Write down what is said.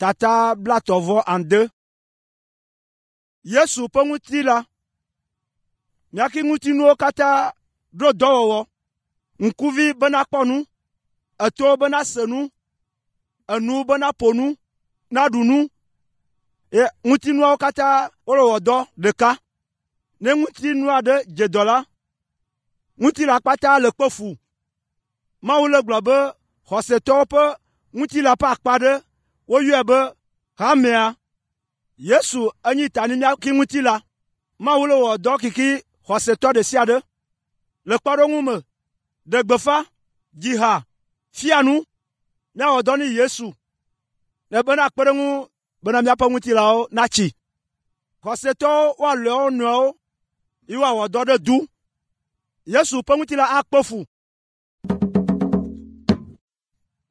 Tata Blatovo en 2. Yesu pe ŋuti la. Miaki ŋuti nuwo kata do dɔwɔwɔ. Nkuvi bena kpɔnu. Eto bena senu. Enu bena ponu. Nadunu. Ŋuti nuwo kata wole wɔ dɔ ɖeka. Ne ŋuti nua de dze la. Ŋuti la kpata le kpefu. Mawu le gblɔ be xɔsetɔwo ƒe ŋuti la ƒe akpa ɖe woyɔe be hamea. Yesu enyi tani miaki ŋuti la. Mawu le wɔ dɔ kiki xɔsetɔ ɖe sia ɖe. Le kpɔɖeŋu me, ɖe gbefa, dziha, fianu, miawɔ dɔ ni Yesu. Ne bena kpeɖeŋu bena miaƒe ŋutilawo natsi. Xɔsetɔwo woalɔ wo nɔewo, ye woawɔ dɔ ɖe du. Yesu ƒe ŋutila akpe fu.